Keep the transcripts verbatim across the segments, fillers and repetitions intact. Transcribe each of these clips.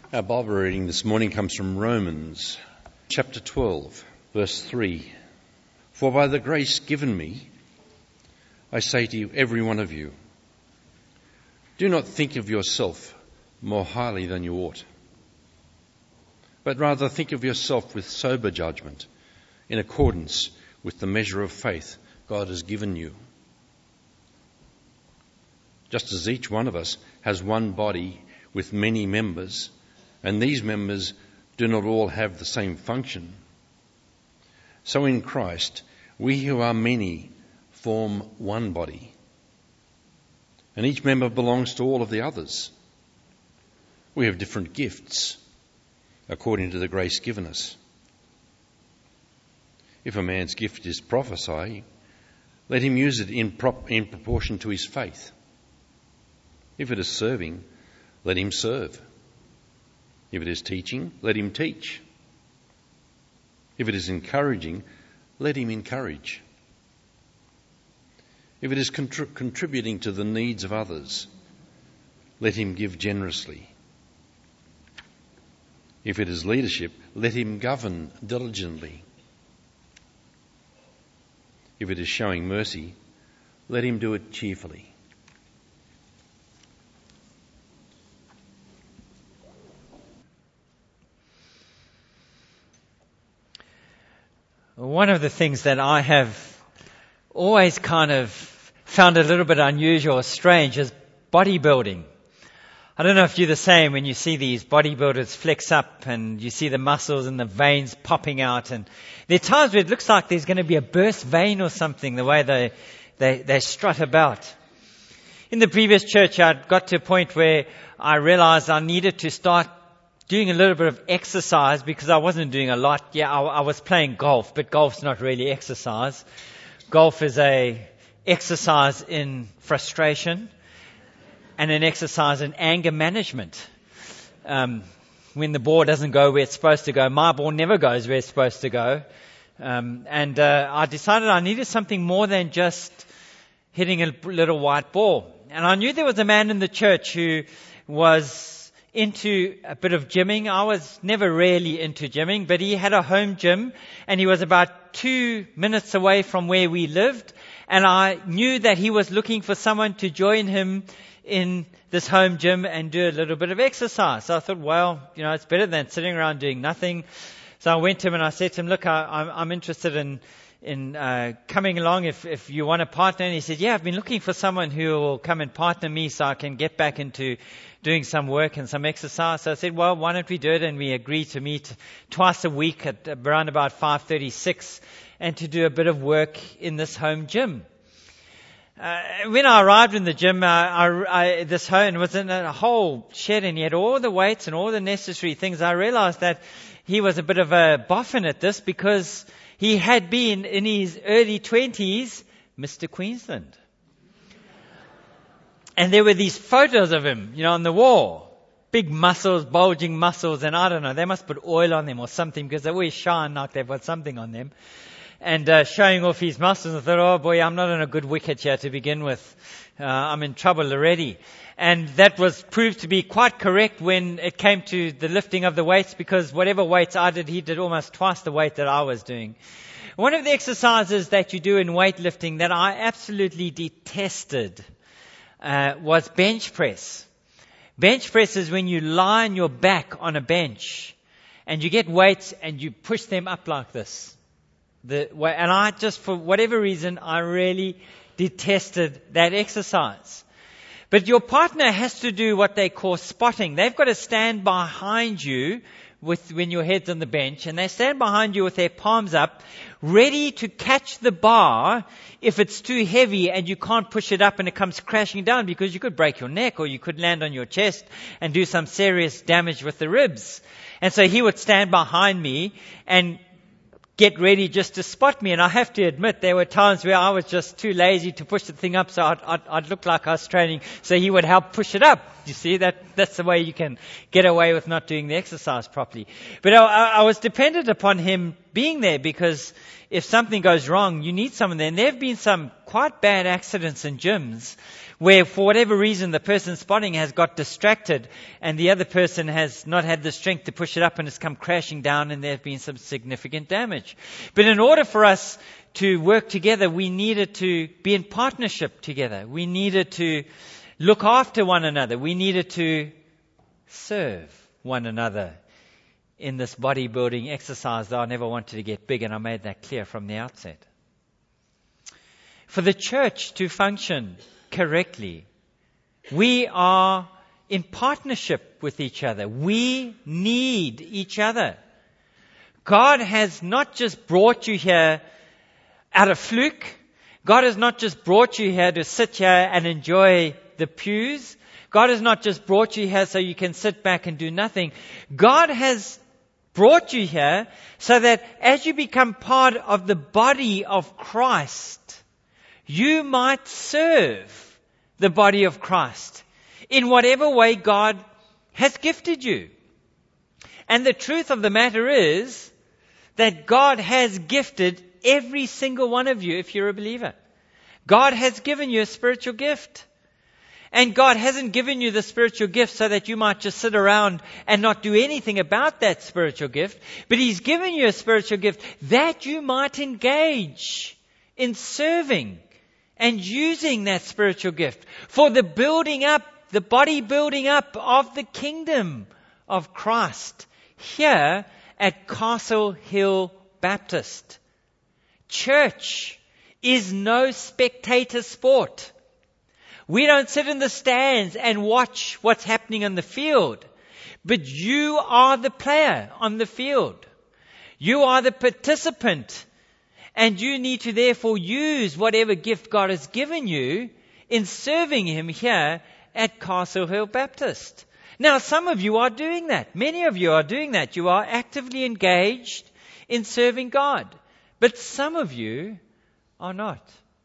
Our Bible reading this morning comes from Romans chapter twelve, verse three. For by the grace given me, I say to you, every one of you, do not think of yourself more highly than you ought, but rather think of yourself with sober judgment, in accordance with the measure of faith God has given you. Just as each one of us has one body with many members, and these members do not all have the same function, so in Christ we who are many form one body, and each member belongs to all of the others. We have different gifts according to the grace given us. If a man's gift is prophesying, let him use it in, prop- in proportion to his faith. If it is serving, let him serve. If it is teaching, let him teach. If it is encouraging, let him encourage. If it is contri- contributing to the needs of others, let him give generously. If it is leadership, let him govern diligently. If it is showing mercy, let him do it cheerfully. One of the things that I have always kind of found a little bit unusual or strange is bodybuilding. I don't know if you're the same when you see these bodybuilders flex up and you see the muscles and the veins popping out, and there are times where it looks like there's going to be a burst vein or something, the way they, they, they strut about. In the previous church, I got to a point where I realized I needed to start doing a little bit of exercise because I wasn't doing a lot. Yeah, I, I was playing golf, but golf's not really exercise. Golf is a exercise in frustration and an exercise in anger management. Um, when the ball doesn't go where it's supposed to go, my ball never goes where it's supposed to go. Um, and uh, I decided I needed something more than just hitting a little white ball. And I knew there was a man in the church who was into a bit of gymming. I was never really into gymming, but he had a home gym and he was about two minutes away from where we lived. And I knew that he was looking for someone to join him in this home gym and do a little bit of exercise. So I thought, well, you know, it's better than sitting around doing nothing. So I went to him and I said to him, look, I, I'm, I'm interested in in uh, coming along if, if you want a partner. And he said, yeah, I've been looking for someone who will come and partner me so I can get back into doing some work and some exercise. So I said, well, why don't we do it? And we agreed to meet twice a week at around about five thirty-six and to do a bit of work in this home gym. Uh, when I arrived in the gym, uh, I, I, this home was in a whole shed and he had all the weights and all the necessary things. I realized that he was a bit of a boffin at this because he had been in his early twenties, Mister Queensland. And there were these photos of him, you know, on the wall. Big muscles, bulging muscles, and I don't know, they must put oil on them or something because they always shine like they've got something on them. And uh, showing off his muscles. I thought, oh boy, I'm not on a good wicket here to begin with. Uh, I'm in trouble already. And that was proved to be quite correct when it came to the lifting of the weights, because whatever weights I did, he did almost twice the weight that I was doing. One of the exercises that you do in weightlifting that I absolutely detested uh, was bench press. Bench press is when you lie on your back on a bench and you get weights and you push them up like this. The way, and I just, for whatever reason, I really detested that exercise. But your partner has to do what they call spotting. They've got to stand behind you with when your head's on the bench, and they stand behind you with their palms up, ready to catch the bar if it's too heavy and you can't push it up and it comes crashing down, because you could break your neck or you could land on your chest and do some serious damage with the ribs. And so he would stand behind me and get ready just to spot me. And I have to admit, there were times where I was just too lazy to push the thing up, so I'd, I'd, I'd look like I was training, so he would help push it up. You see, that that's the way you can get away with not doing the exercise properly. But I, I was dependent upon him being there, because if something goes wrong, you need someone there. And there have been some quite bad accidents in gyms where, for whatever reason, the person spotting has got distracted and the other person has not had the strength to push it up and it's come crashing down, and there have been some significant damage. But in order for us to work together, we needed to be in partnership together. We needed to look after one another. We needed to serve one another in this bodybuilding exercise that I never wanted to get big, and I made that clear from the outset. For the church to function correctly, we are in partnership with each other. We need each other. God has not just brought you here out of fluke. God has not just brought you here to sit here and enjoy the pews. God has not just brought you here so you can sit back and do nothing. God has brought you here so that as you become part of the body of Christ, you might serve the body of Christ in whatever way God has gifted you. And the truth of the matter is that God has gifted every single one of you if you're a believer. God has given you a spiritual gift. And God hasn't given you the spiritual gift so that you might just sit around and not do anything about that spiritual gift. But He's given you a spiritual gift that you might engage in serving and using that spiritual gift for the building up, the body building up of the kingdom of Christ here at Castle Hill Baptist. Church is no spectator sport. We don't sit in the stands and watch what's happening on the field. But you are the player on the field. You are the participant. And you need to therefore use whatever gift God has given you in serving Him here at Castle Hill Baptist. Now, some of you are doing that. Many of you are doing that. You are actively engaged in serving God. But some of you are not.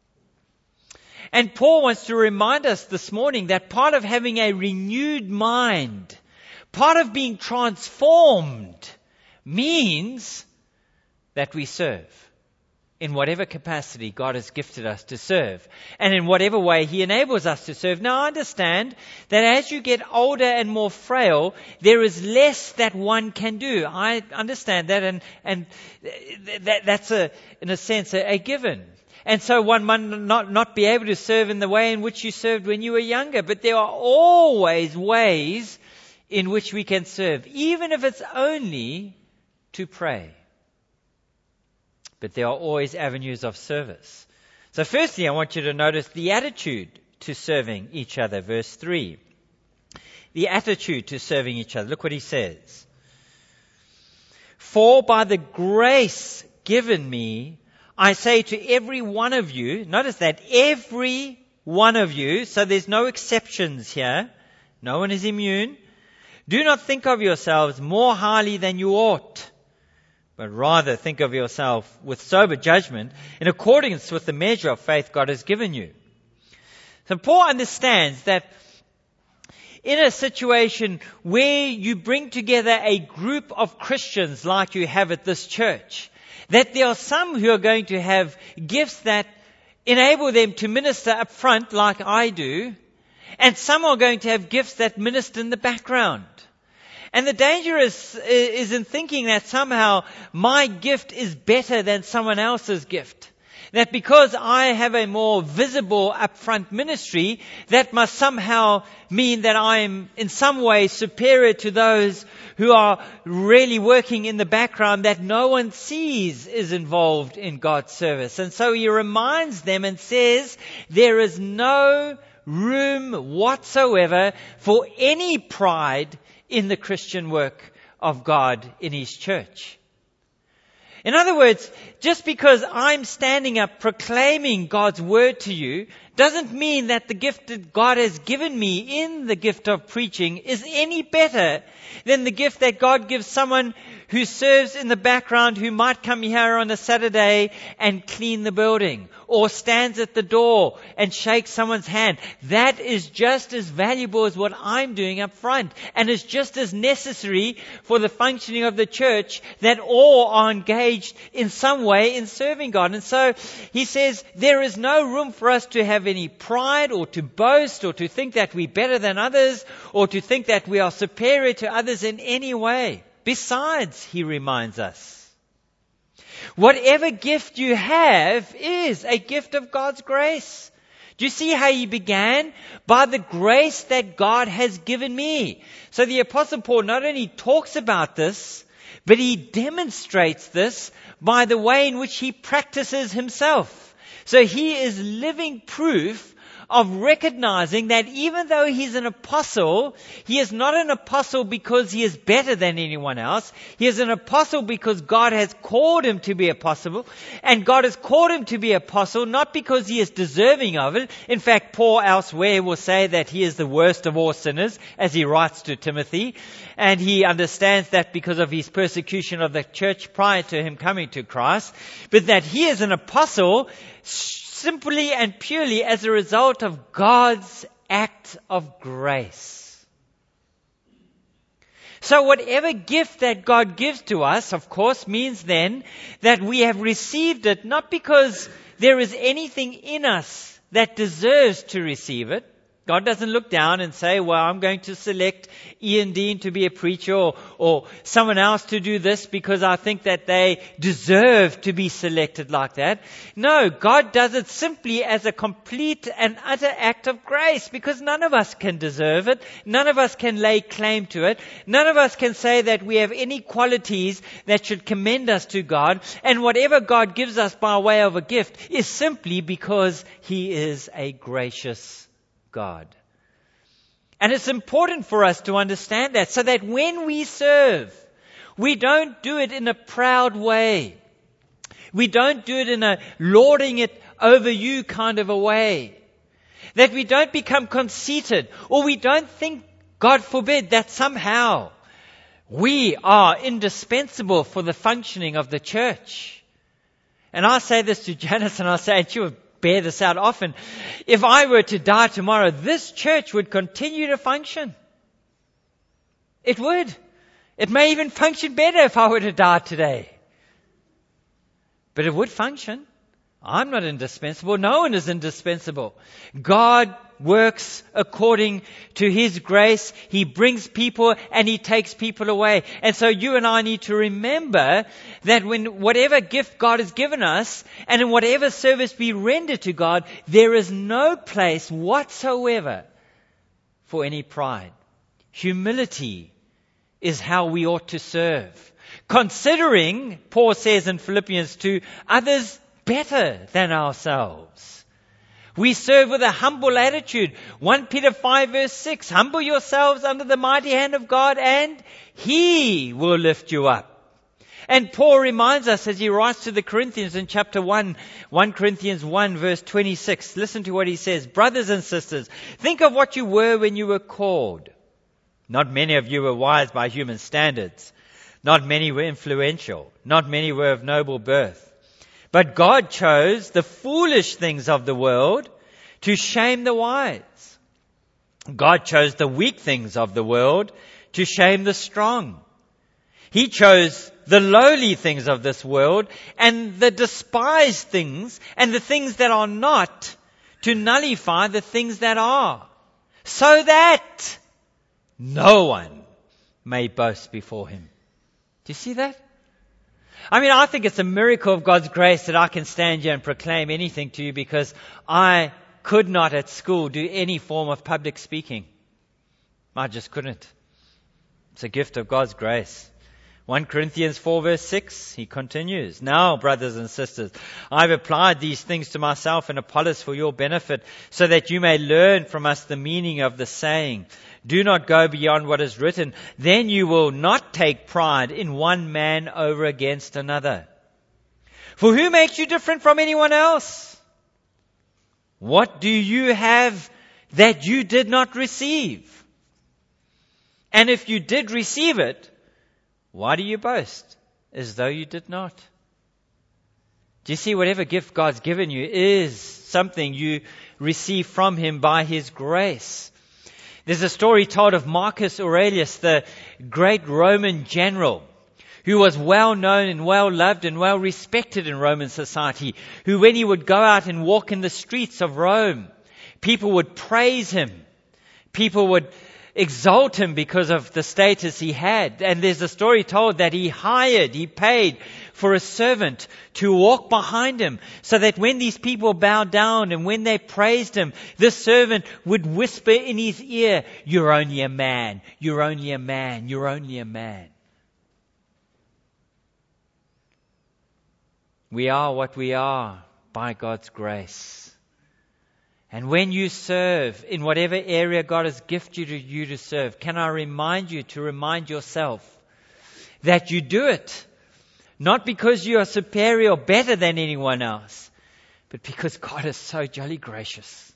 And Paul wants to remind us this morning that part of having a renewed mind, part of being transformed, means that we serve in whatever capacity God has gifted us to serve, and in whatever way He enables us to serve. Now, I understand that as you get older and more frail, there is less that one can do. I understand that, and and that, that's a, in a sense, a, a given. And so one might not, not be able to serve in the way in which you served when you were younger. But there are always ways in which we can serve, even if it's only to pray. But there are always avenues of service. So firstly, I want you to notice the attitude to serving each other. Verse three. The attitude to serving each other. Look what he says. For by the grace given me, I say to every one of you, notice that, every one of you, so there's no exceptions here, no one is immune, do not think of yourselves more highly than you ought, but rather think of yourself with sober judgment in accordance with the measure of faith God has given you. So Paul understands that in a situation where you bring together a group of Christians like you have at this church, that there are some who are going to have gifts that enable them to minister up front like I do, and some are going to have gifts that minister in the background. And the danger is, is in thinking that somehow my gift is better than someone else's gift. That because I have a more visible upfront ministry, that must somehow mean that I am in some way superior to those who are really working in the background that no one sees is involved in God's service. And so he reminds them and says, there is no room whatsoever for any pride in the Christian work of God in His church. In other words, just because I'm standing up proclaiming God's word to you doesn't mean that the gift that God has given me in the gift of preaching is any better than the gift that God gives someone who serves in the background, who might come here on a Saturday and clean the building, or stands at the door and shakes someone's hand. That is just as valuable as what I'm doing up front, and is just as necessary for the functioning of the church, that all are engaged in some way in serving God. And so he says there is no room for us to have any pride, or to boast, or to think that we're better than others, or to think that we are superior to others in any way. Besides, he reminds us, whatever gift you have is a gift of God's grace. Do you see how he began? By the grace that God has given me. So the Apostle Paul not only talks about this, but he demonstrates this by the way in which he practices himself. So he is living proof of recognizing that even though he's an apostle, he is not an apostle because he is better than anyone else. He is an apostle because God has called him to be apostle, and God has called him to be apostle not because he is deserving of it. In fact, Paul elsewhere will say that he is the worst of all sinners, as he writes to Timothy, and he understands that because of his persecution of the church prior to him coming to Christ, but that he is an apostle simply and purely as a result of God's act of grace. So whatever gift that God gives to us, of course, means then that we have received it not because there is anything in us that deserves to receive it. God doesn't look down and say, well, I'm going to select Ian Dean to be a preacher, or, or someone else to do this because I think that they deserve to be selected like that. No, God does it simply as a complete and utter act of grace, because none of us can deserve it. None of us can lay claim to it. None of us can say that we have any qualities that should commend us to God. And whatever God gives us by way of a gift is simply because He is a gracious God. And it's important for us to understand that, so that when we serve, we don't do it in a proud way. We don't do it in a lording it over you kind of a way. That we don't become conceited, or we don't think, God forbid, that somehow we are indispensable for the functioning of the church. And I say this to Janice, and I say it to you, bear this out often. If I were to die tomorrow, this church would continue to function. It would. It may even function better if I were to die today. But it would function. I'm not indispensable. No one is indispensable. God works according to His grace. He brings people and He takes people away. And so you and I need to remember that when whatever gift God has given us, and in whatever service we render to God, there is no place whatsoever for any pride. Humility is how we ought to serve. Considering, Paul says in Philippians two, others better than ourselves. We serve with a humble attitude. First Peter five verse six, humble yourselves under the mighty hand of God and He will lift you up. And Paul reminds us as he writes to the Corinthians in chapter one, First Corinthians one verse twenty-six. Listen to what he says. Brothers and sisters, think of what you were when you were called. Not many of you were wise by human standards. Not many were influential. Not many were of noble birth. But God chose the foolish things of the world to shame the wise. God chose the weak things of the world to shame the strong. He chose the lowly things of this world and the despised things and the things that are not to nullify the things that are, so that no one may boast before Him. Do you see that? I mean, I think it's a miracle of God's grace that I can stand here and proclaim anything to you, because I could not at school do any form of public speaking. I just couldn't. It's a gift of God's grace. First Corinthians four verse six, he continues, now, brothers and sisters, I've applied these things to myself and Apollos for your benefit, so that you may learn from us the meaning of the saying. Do not go beyond what is written. Then you will not take pride in one man over against another. For who makes you different from anyone else? What do you have that you did not receive? And if you did receive it, Why do you boast as though you did not? Do you see, whatever gift God's given you is something you receive from Him by His grace. There's a story told of Marcus Aurelius, the great Roman general, who was well known and well loved and well respected in Roman society, who when he would go out and walk in the streets of Rome, people would praise him. People would exalt him because of the status he had. And there's a story told that he hired, he paid for a servant to walk behind him, so that when these people bowed down and when they praised him, this servant would whisper in his ear, "You're only a man, you're only a man, you're only a man." We are what we are by God's grace. And when you serve in whatever area God has gifted you to, you to serve, can I remind you to remind yourself that you do it not because you are superior or better than anyone else, but because God is so jolly gracious.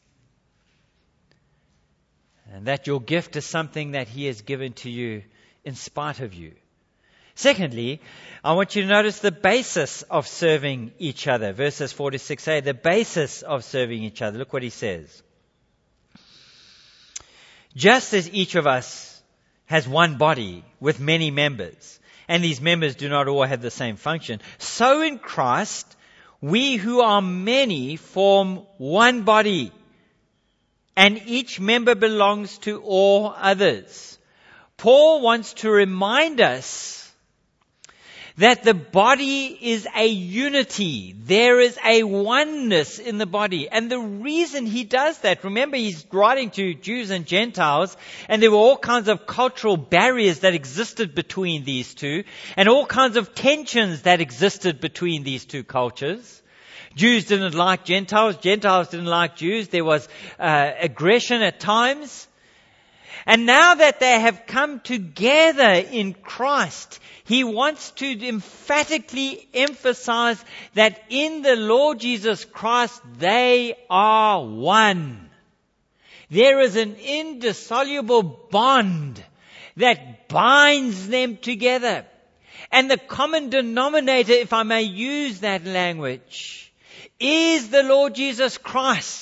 And that your gift is something that He has given to you in spite of you. Secondly, I want you to notice the basis of serving each other. Verses four to six a, the basis of serving each other. Look what he says. Just as each of us has one body with many members, and these members do not all have the same function, so in Christ, we who are many form one body, and each member belongs to all others. Paul wants to remind us that the body is a unity. There is a oneness in the body. And the reason he does that, remember he's writing to Jews and Gentiles, and there were all kinds of cultural barriers that existed between these two, and all kinds of tensions that existed between these two cultures. Jews didn't like Gentiles, Gentiles didn't like Jews. There was uh, aggression at times. And now that they have come together in Christ, he wants to emphatically emphasize that in the Lord Jesus Christ, they are one. There is an indissoluble bond that binds them together. And the common denominator, if I may use that language, is the Lord Jesus Christ.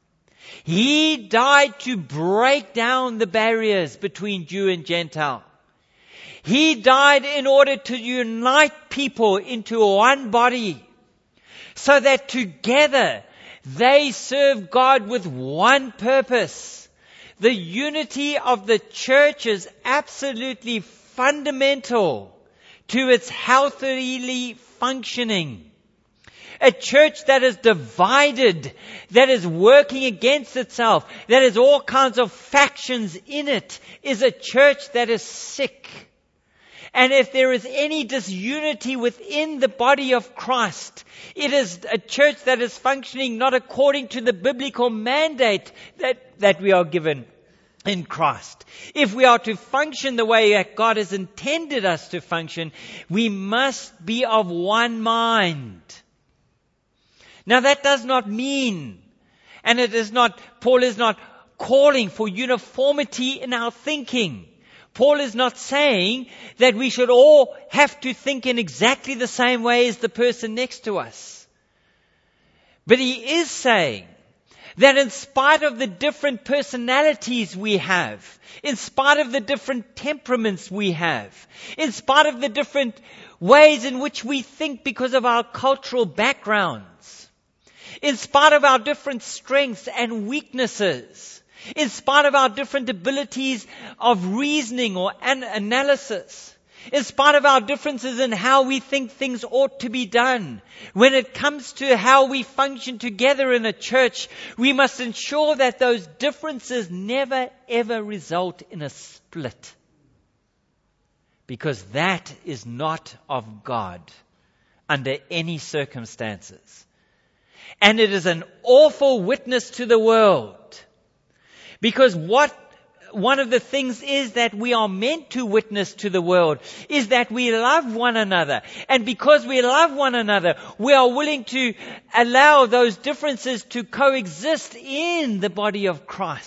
He died to break down the barriers between Jew and Gentile. He died in order to unite people into one body, so that together they serve God with one purpose. The unity of the church is absolutely fundamental to its healthily functioning. A church that is divided, that is working against itself, that has all kinds of factions in it, is a church that is sick. And if there is any disunity within the body of Christ, it is a church that is functioning not according to the biblical mandate that, that we are given in Christ. If we are to function the way that God has intended us to function, we must be of one mind. Now that does not mean, and it is not, Paul is not calling for uniformity in our thinking. Paul is not saying that we should all have to think in exactly the same way as the person next to us. But he is saying that in spite of the different personalities we have, in spite of the different temperaments we have, in spite of the different ways in which we think because of our cultural backgrounds, in spite of our different strengths and weaknesses, in spite of our different abilities of reasoning or an- analysis, in spite of our differences in how we think things ought to be done, when it comes to how we function together in a church, we must ensure that those differences never ever result in a split. Because that is not of God under any circumstances. And it is an awful witness to the world. Because what one of the things is that we are meant to witness to the world is that we love one another. And because we love one another, we are willing to allow those differences to coexist in the body of Christ.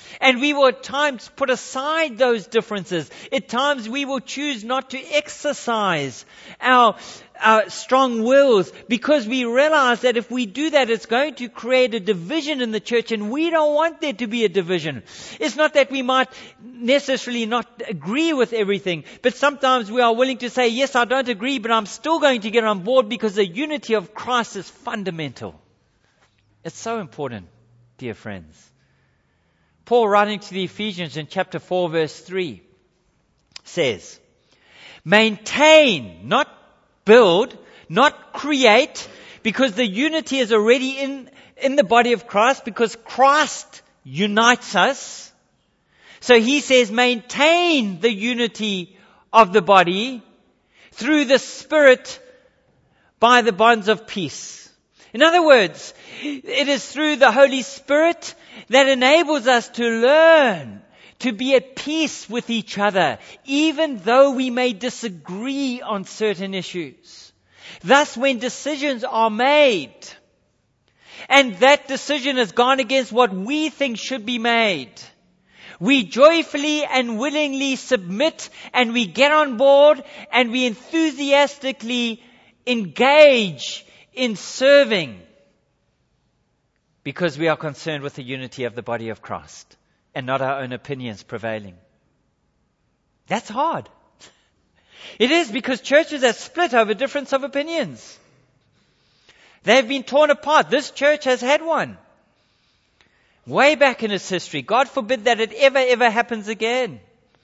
And we will at times put aside those differences. At times we will choose not to exercise our, our strong wills because we realize that if we do that, it's going to create a division in the church, and we don't want there to be a division. It's not that we might necessarily not agree with everything, but sometimes we are willing to say, yes, I don't agree, but I'm still going to get on board because the unity of Christ is fundamental. It's so important, dear friends. Paul, writing to the Ephesians in chapter four, verse three, says, maintain, not build, not create, because the unity is already in, in the body of Christ, because Christ unites us. So he says, maintain the unity of the body through the Spirit by the bonds of peace. In other words, it is through the Holy Spirit that enables us to learn to be at peace with each other, even though we may disagree on certain issues. Thus, when decisions are made, and that decision has gone against what we think should be made, we joyfully and willingly submit, and we get on board, and we enthusiastically engage in serving, because we are concerned with the unity of the body of Christ and not our own opinions prevailing. That's hard. It is, because churches are split over difference of opinions. They've been torn apart. This church has had one way back in its history. God forbid that it ever, ever happens again.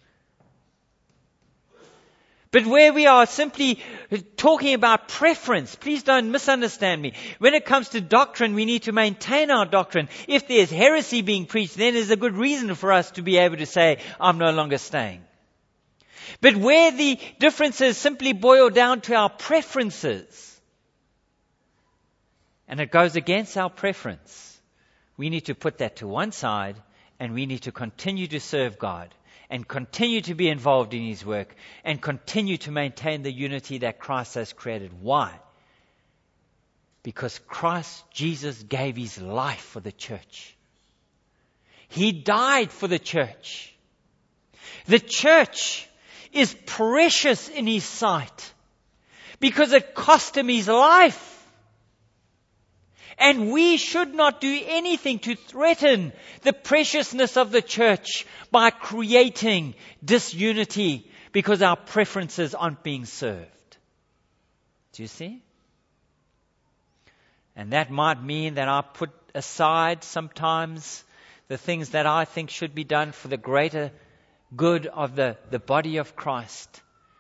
But where we are simply talking about preference, please don't misunderstand me. When it comes to doctrine, we need to maintain our doctrine. If there's heresy being preached, then there's a good reason for us to be able to say, I'm no longer staying. But where the differences simply boil down to our preferences, and it goes against our preference, we need to put that to one side, and we need to continue to serve God, and continue to be involved in His work, and continue to maintain the unity that Christ has created. Why? Because Christ Jesus gave His life for the church. He died for the church. The church is precious in His sight because it cost Him His life. And we should not do anything to threaten the preciousness of the church by creating disunity because our preferences aren't being served. Do you see? And that might mean that I put aside sometimes the things that I think should be done for the greater good of the, the body of Christ.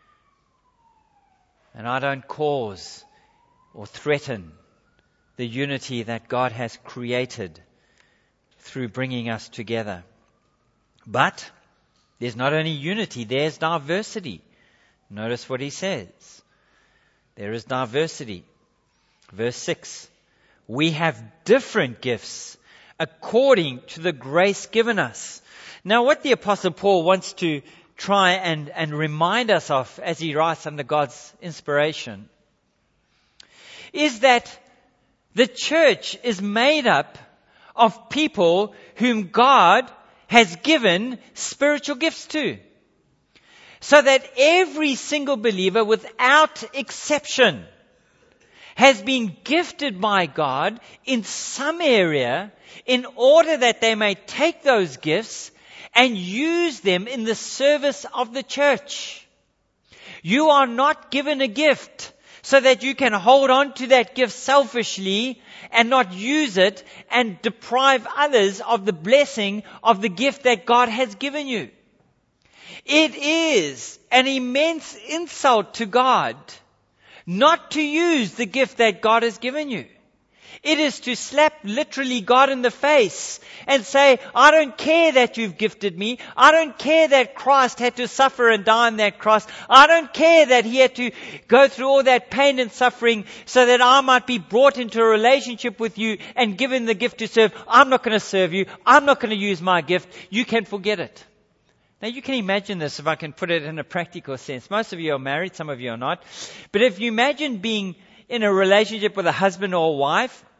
And I don't cause or threaten the unity that God has created through bringing us together. But there's not only unity, there's diversity. Notice what he says. There is diversity. Verse six. We have different gifts according to the grace given us. Now, what the Apostle Paul wants to try and, and remind us of as he writes under God's inspiration is that the church is made up of people whom God has given spiritual gifts to. So that every single believer, without exception, has been gifted by God in some area in order that they may take those gifts and use them in the service of the church. You are not given a gift so that you can hold on to that gift selfishly and not use it and deprive others of the blessing of the gift that God has given you. It is an immense insult to God not to use the gift that God has given you. It is to slap literally God in the face and say, I don't care that you've gifted me. I don't care that Christ had to suffer and die on that cross. I don't care that He had to go through all that pain and suffering so that I might be brought into a relationship with you and given the gift to serve. I'm not going to serve you. I'm not going to use my gift. You can forget it. Now you can imagine this if I can put it in a practical sense. Most of you are married, some of you are not. But if you imagine being in a relationship with a husband or a wife,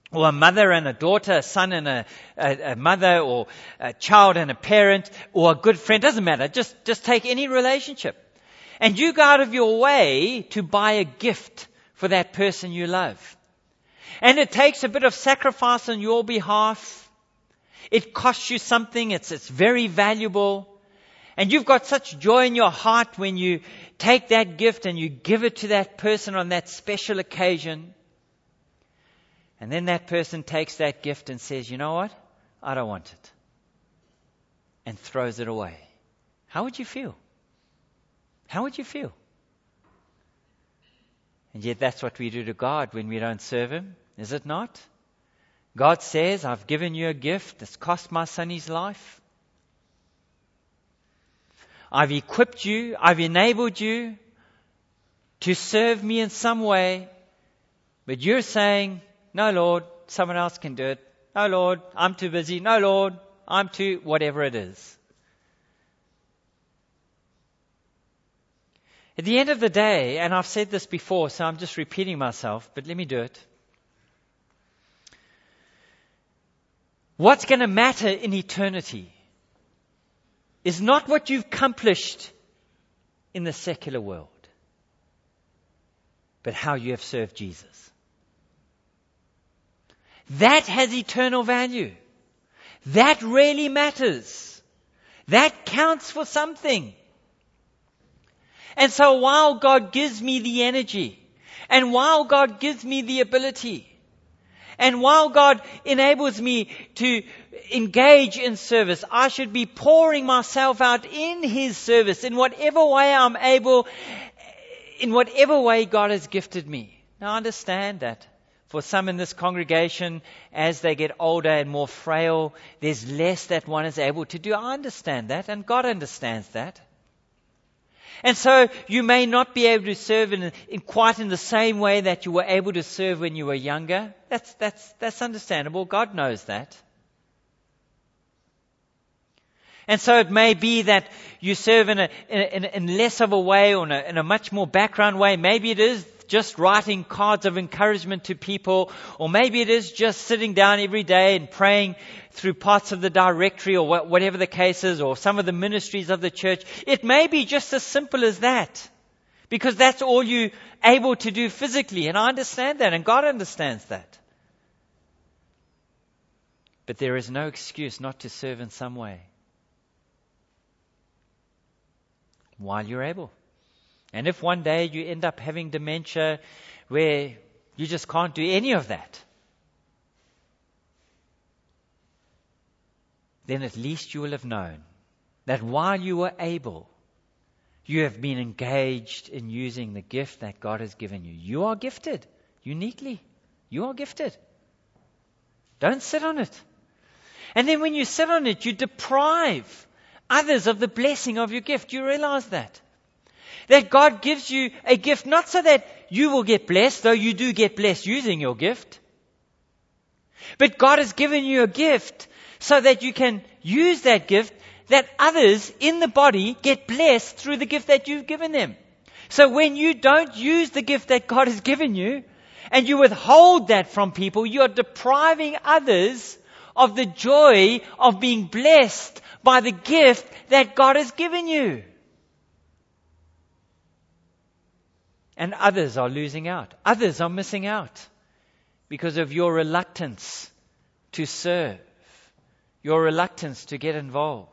or a mother and a daughter, a son and a, a, a mother, or a child and a parent, or a good friend, doesn't matter. Just, just take any relationship. And you go out of your way to buy a gift for that person you love. And it takes a bit of sacrifice on your behalf. It costs you something. It's, it's very valuable. And you've got such joy in your heart when you take that gift and you give it to that person on that special occasion. And then that person takes that gift and says, you know what? I don't want it. And throws it away. How would you feel? How would you feel? And yet that's what we do to God when we don't serve Him, is it not? God says, I've given you a gift that's cost my son his life. I've equipped you, I've enabled you to serve me in some way. But you're saying, no, Lord, someone else can do it. No, Lord, I'm too busy. No, Lord, I'm too whatever it is. At the end of the day, and I've said this before, so I'm just repeating myself, but let me do it. What's going to matter in eternity is not what you've accomplished in the secular world, but how you have served Jesus. That has eternal value. That really matters. That counts for something. And so while God gives me the energy, and while God gives me the ability, and while God enables me to engage in service, I should be pouring myself out in His service in whatever way I'm able, in whatever way God has gifted me. Now I understand that for some in this congregation, as they get older and more frail, there's less that one is able to do. I understand that, and God understands that. And so you may not be able to serve in, in quite in the same way that you were able to serve when you were younger. That's, that's, that's understandable. God knows that. And so it may be that you serve in a, in, a, in less of a way, or in a, in a much more background way. Maybe it is just writing cards of encouragement to people, or maybe it is just sitting down every day and praying through parts of the directory, or whatever the case is, or some of the ministries of the church. It may be just as simple as that, because that's all you're able to do physically, and I understand that, and God understands that. But there is no excuse not to serve in some way while you're able. And if one day you end up having dementia where you just can't do any of that, then at least you will have known that while you were able, you have been engaged in using the gift that God has given you. You are gifted uniquely. You are gifted. Don't sit on it. And then when you sit on it, you deprive others of the blessing of your gift. You realize that? That God gives you a gift not so that you will get blessed, though you do get blessed using your gift. But God has given you a gift so that you can use that gift, that others in the body get blessed through the gift that you've given them. So when you don't use the gift that God has given you, and you withhold that from people, you are depriving others of the joy of being blessed by the gift that God has given you. And others are losing out. Others are missing out because of your reluctance to serve, your reluctance to get involved.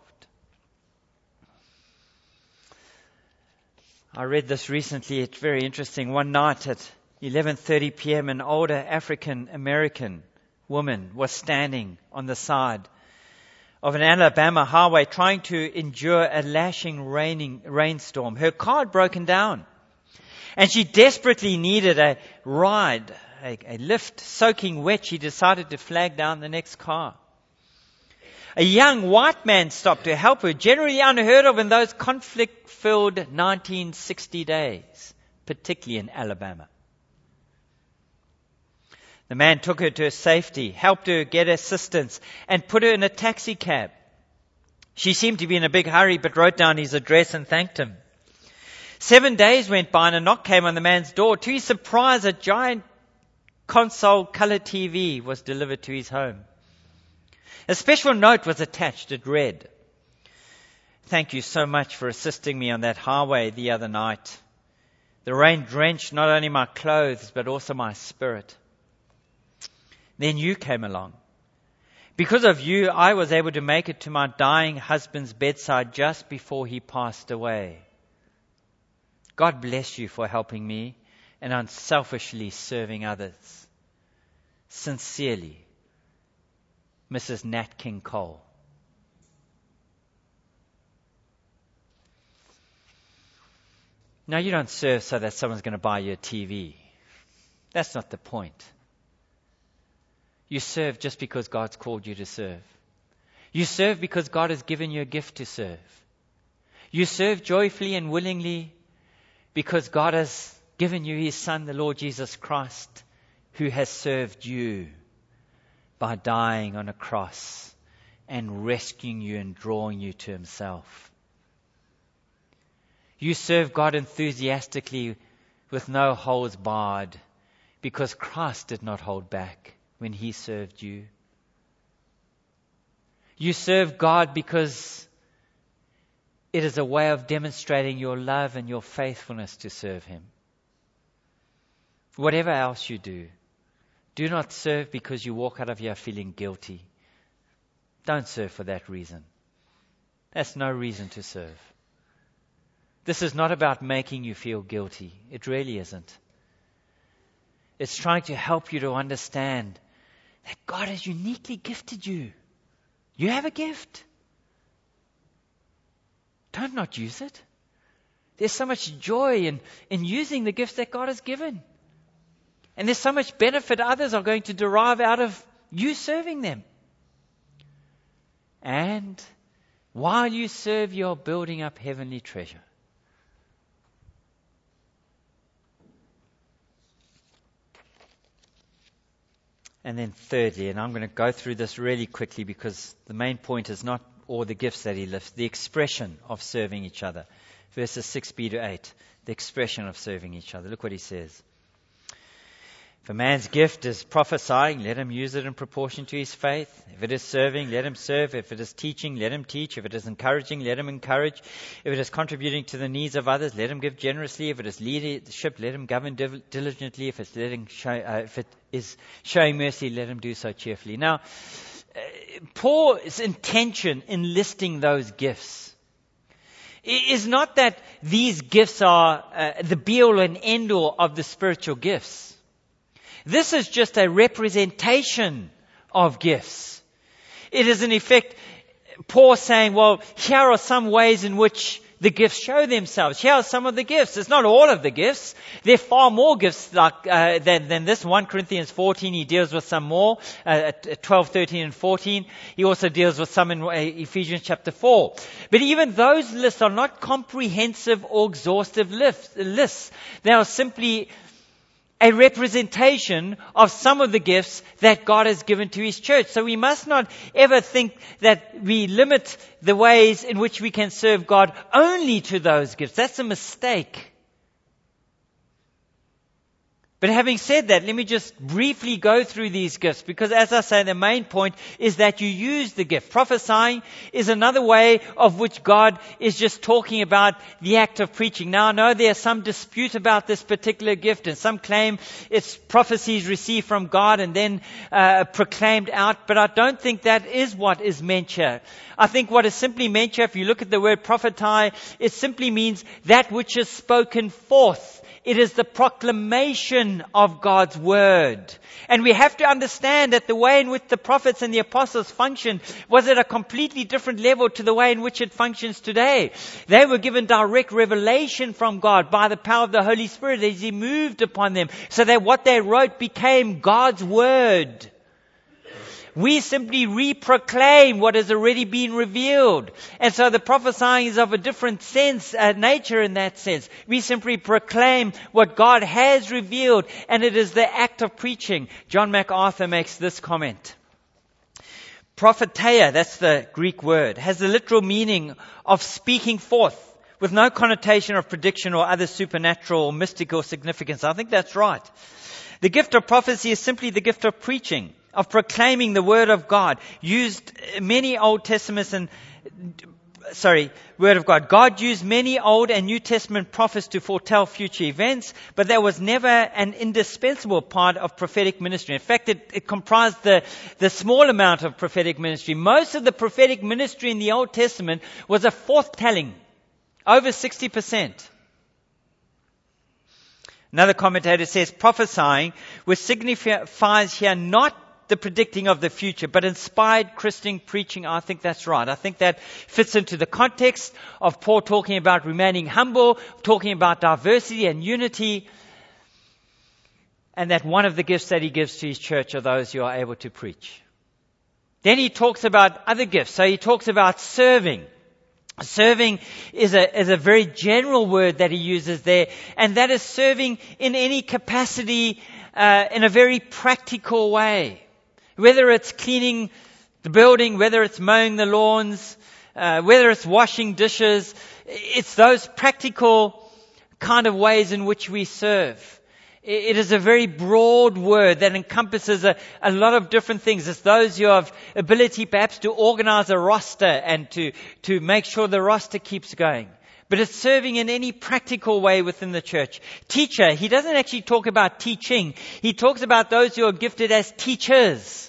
I read this recently. It's very interesting. One night at eleven thirty p.m., an older African American woman was standing on the side of an Alabama highway trying to endure a lashing raining rainstorm. Her car had broken down, and she desperately needed a ride, a, a lift. Soaking wet, she decided to flag down the next car. A young white man stopped to help her, generally unheard of in those conflict-filled nineteen sixty days, particularly in Alabama. The man took her to safety, helped her get assistance, and put her in a taxi cab. She seemed to be in a big hurry, but wrote down his address and thanked him. Seven days went by and a knock came on the man's door. To his surprise, a giant console color T V was delivered to his home. A special note was attached. It read, "Thank you so much for assisting me on that highway the other night. The rain drenched not only my clothes, but also my spirit. Then you came along. Because of you, I was able to make it to my dying husband's bedside just before he passed away. God bless you for helping me and unselfishly serving others. Sincerely, Missus Nat King Cole." Now, you don't serve so that someone's going to buy you a T V. That's not the point. You serve just because God's called you to serve. You serve because God has given you a gift to serve. You serve joyfully and willingly because God has given you His Son, the Lord Jesus Christ, who has served you by dying on a cross and rescuing you and drawing you to Himself. You serve God enthusiastically with no holds barred because Christ did not hold back when He served you. You serve God because it is a way of demonstrating your love and your faithfulness to serve Him. Whatever else you do, do not serve because you walk out of here feeling guilty. Don't serve for that reason. That's no reason to serve. This is not about making you feel guilty. It really isn't. It's trying to help you to understand that God has uniquely gifted you. You have a gift. Don't not use it. There's so much joy in, in using the gifts that God has given. And there's so much benefit others are going to derive out of you serving them. And while you serve, you're building up heavenly treasure. And then thirdly, and I'm going to go through this really quickly because the main point is not all the gifts that he lifts, the expression of serving each other. Verses six b to eight, the expression of serving each other. Look what he says. If a man's gift is prophesying, let him use it in proportion to his faith. If it is serving, let him serve. If it is teaching, let him teach. If it is encouraging, let him encourage. If it is contributing to the needs of others, let him give generously. If it is leadership, let him govern diligently. If it's letting show, uh, if it is showing mercy, let him do so cheerfully. Now, uh, Paul's intention in listing those gifts is not that these gifts are uh, the be-all and end-all of the spiritual gifts. This is just a representation of gifts. It is in effect Paul saying, well, here are some ways in which the gifts show themselves. Here are some of the gifts. It's not all of the gifts. There are far more gifts like, uh, than, than this. First Corinthians fourteen, he deals with some more. Uh, twelve, thirteen, and fourteen. He also deals with some in uh, Ephesians chapter four. But even those lists are not comprehensive or exhaustive lists. They are simply a representation of some of the gifts that God has given to His church. So we must not ever think that we limit the ways in which we can serve God only to those gifts. That's a mistake. But having said that, let me just briefly go through these gifts, because as I say, the main point is that you use the gift. Prophesying is another way of which God is just talking about the act of preaching. Now, I know there's some dispute about this particular gift, and some claim it's prophecies received from God and then uh, proclaimed out, but I don't think that is what is meant here. I think what is simply meant here, if you look at the word prophesy, it simply means that which is spoken forth. It is the proclamation of God's word. And we have to understand that the way in which the prophets and the apostles functioned was at a completely different level to the way in which it functions today. They were given direct revelation from God by the power of the Holy Spirit as He moved upon them, so that what they wrote became God's word. We simply re-proclaim what has already been revealed. And so the prophesying is of a different sense, uh, nature in that sense. We simply proclaim what God has revealed, and it is the act of preaching. John MacArthur makes this comment. Propheteia, that's the Greek word, has the literal meaning of speaking forth, with no connotation of prediction or other supernatural or mystical significance. I think that's right. The gift of prophecy is simply the gift of preaching, of proclaiming the word of God, used many Old Testaments and Sorry, Word of God. God used many Old and New Testament prophets to foretell future events, but that was never an indispensable part of prophetic ministry. In fact, it, it comprised the, the small amount of prophetic ministry. Most of the prophetic ministry in the Old Testament was a forthtelling, over sixty percent. Another commentator says prophesying, which signifies here not the predicting of the future, but inspired Christian preaching. I think that's right. I think that fits into the context of Paul talking about remaining humble, talking about diversity and unity, and that one of the gifts that he gives to his church are those who are able to preach. Then he talks about other gifts. So he talks about serving. Serving is a, is a very general word that he uses there, and that is serving in any capacity, uh, in a very practical way. Whether it's cleaning the building, whether it's mowing the lawns, uh, whether it's washing dishes, it's those practical kind of ways in which we serve. It is a very broad word that encompasses a, a lot of different things. It's those who have ability perhaps to organize a roster and to, to make sure the roster keeps going. But it's serving in any practical way within the church. Teacher, he doesn't actually talk about teaching. He talks about those who are gifted as teachers.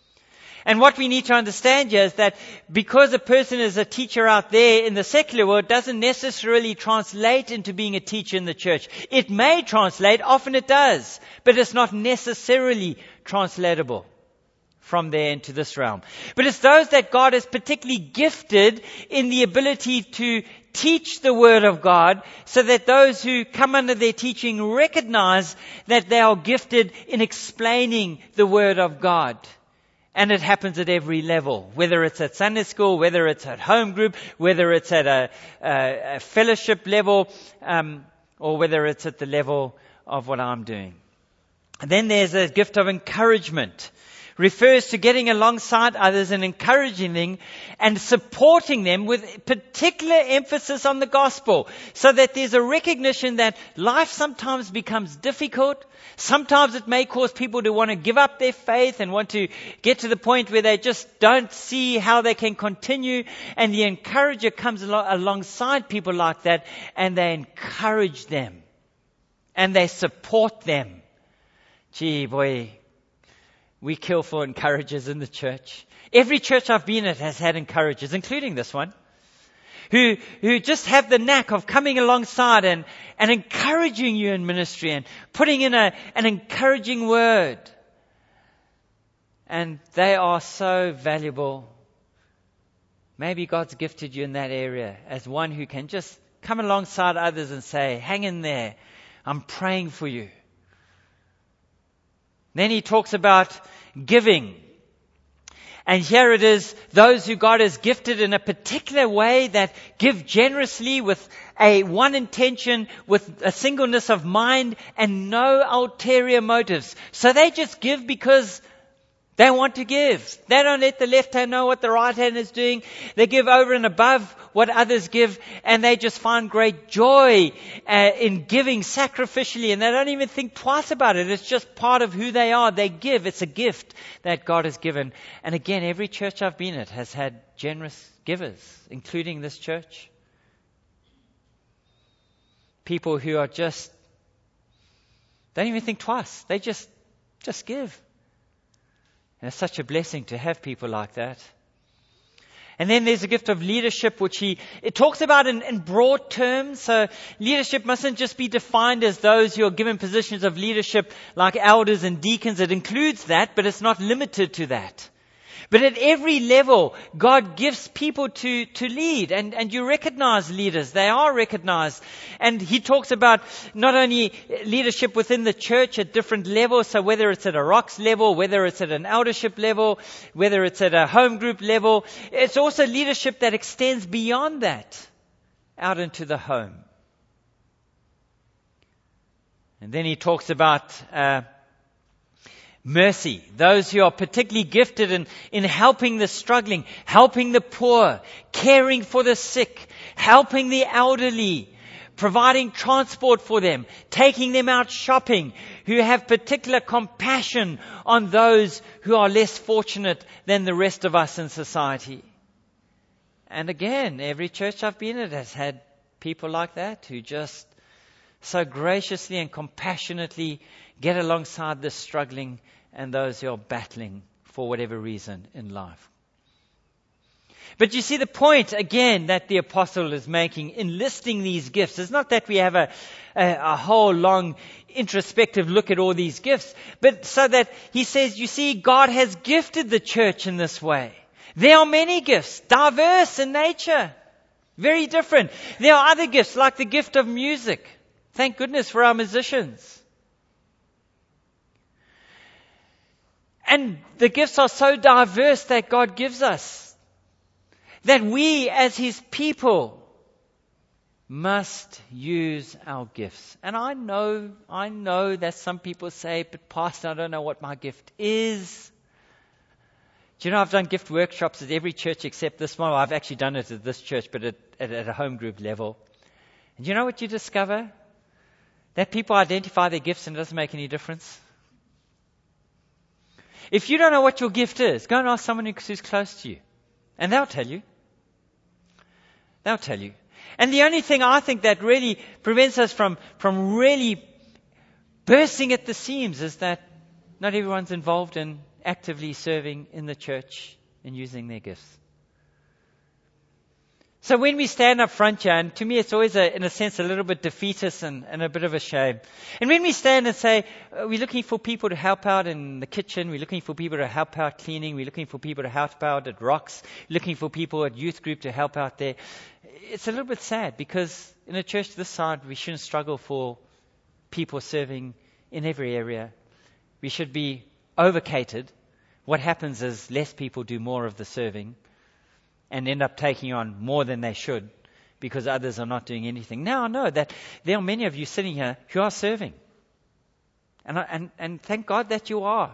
And what we need to understand here is that because a person is a teacher out there in the secular world, doesn't necessarily translate into being a teacher in the church. It may translate, often it does, but it's not necessarily translatable from there into this realm. But it's those that God has particularly gifted in the ability to teach the Word of God, so that those who come under their teaching recognize that they are gifted in explaining the Word of God. And it happens at every level, whether it's at Sunday school, whether it's at home group, whether it's at a, a, a fellowship level, um, or whether it's at the level of what I'm doing. And then there's a gift of encouragement. Refers to getting alongside others and encouraging them and supporting them with particular emphasis on the gospel, so that there's a recognition that life sometimes becomes difficult. Sometimes it may cause people to want to give up their faith and want to get to the point where they just don't see how they can continue. And the encourager comes al- alongside people like that, and they encourage them and they support them. Gee, boy, we kill for encouragers in the church. Every church I've been at has had encouragers, including this one, who who just have the knack of coming alongside and, and encouraging you in ministry and putting in a an encouraging word. And they are so valuable. Maybe God's gifted you in that area as one who can just come alongside others and say, hang in there, I'm praying for you. Then he talks about giving. And here it is, those who God has gifted in a particular way that give generously with a one intention, with a singleness of mind and no ulterior motives. So they just give because they want to give. They don't let the left hand know what the right hand is doing. They give over and above what others give, and they just find great joy uh, in giving sacrificially, and they don't even think twice about it. It's just part of who they are. They give. It's a gift that God has given. And again, every church I've been at has had generous givers, including this church. People who are just, don't even think twice. They just, just give. And it's such a blessing to have people like that. And then there's a gift of leadership, which he it talks about in, in broad terms. So leadership mustn't just be defined as those who are given positions of leadership like elders and deacons. It includes that, but it's not limited to that. But at every level, God gives people to, to lead, and, and you recognize leaders. They are recognized. And he talks about not only leadership within the church at different levels, so whether it's at a rocks level, whether it's at an eldership level, whether it's at a home group level, it's also leadership that extends beyond that, out into the home. And then he talks about uh, mercy, those who are particularly gifted in, in helping the struggling, helping the poor, caring for the sick, helping the elderly, providing transport for them, taking them out shopping, who have particular compassion on those who are less fortunate than the rest of us in society. And again, every church I've been at has had people like that who just so graciously and compassionately get alongside the struggling and those who are battling for whatever reason in life. But you see the point again that the apostle is making in listing these gifts. It's not that we have a, a, a whole long introspective look at all these gifts, but so that he says, you see, God has gifted the church in this way. There are many gifts, diverse in nature, very different. There are other gifts like the gift of music. Thank goodness for our musicians. And the gifts are so diverse that God gives us, that we as His people must use our gifts. And I know, I know that some people say, but Pastor, I don't know what my gift is. Do you know I've done gift workshops at every church except this one. Well, I've actually done it at this church, but at, at, at a home group level. And you know what you discover? That people identify their gifts and it doesn't make any difference. If you don't know what your gift is, go and ask someone who's close to you. And they'll tell you. They'll tell you. And the only thing I think that really prevents us from, from really bursting at the seams is that not everyone's involved in actively serving in the church and using their gifts. So when we stand up front here, and to me it's always, a, in a sense, a little bit defeatist and, and a bit of a shame. And when we stand and say, uh, we're looking for people to help out in the kitchen, we're looking for people to help out cleaning, we're looking for people to help out at Rocks, looking for people at youth group to help out there, it's a little bit sad because in a church this side, we shouldn't struggle for people serving in every area. We should be overcated. What happens is less people do more of the serving and end up taking on more than they should because others are not doing anything. Now I know that there are many of you sitting here who are serving. And, I, and, and thank God that you are.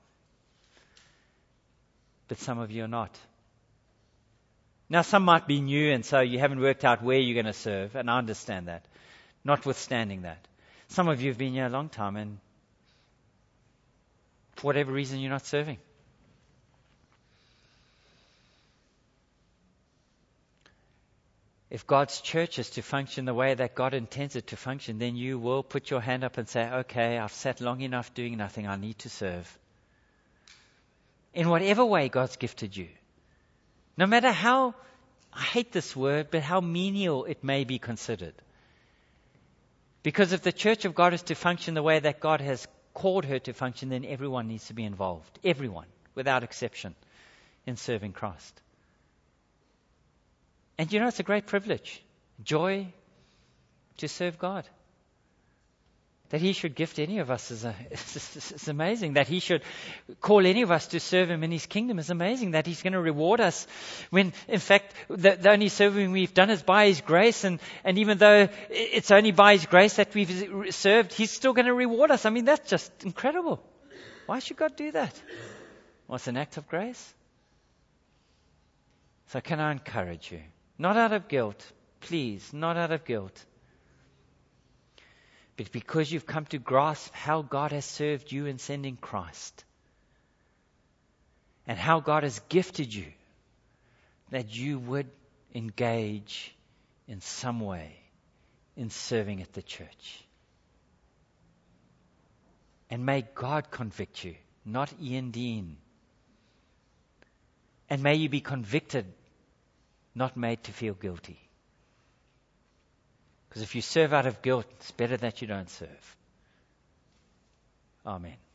But some of you are not. Now some might be new and so you haven't worked out where you're going to serve, and I understand that. Notwithstanding that. Some of you have been here a long time and for whatever reason you're not serving. If God's church is to function the way that God intends it to function, then you will put your hand up and say, okay, I've sat long enough doing nothing, I need to serve. In whatever way God's gifted you. No matter how, I hate this word, but how menial it may be considered. Because if the church of God is to function the way that God has called her to function, then everyone needs to be involved. Everyone, without exception, in serving Christ. And you know, it's a great privilege, joy to serve God. That He should gift any of us is, a, it's amazing. That He should call any of us to serve Him in His kingdom is amazing. That He's going to reward us when, in fact, the, the only serving we've done is by His grace. And, and even though it's only by His grace that we've served, He's still going to reward us. I mean, that's just incredible. Why should God do that? Well, it's an act of grace. So can I encourage you? Not out of guilt, please, not out of guilt. But because you've come to grasp how God has served you in sending Christ. And how God has gifted you. That you would engage in some way in serving at the church. And may God convict you, not Ian Dean. And may you be convicted, not made to feel guilty. Because if you serve out of guilt, it's better that you don't serve. Amen.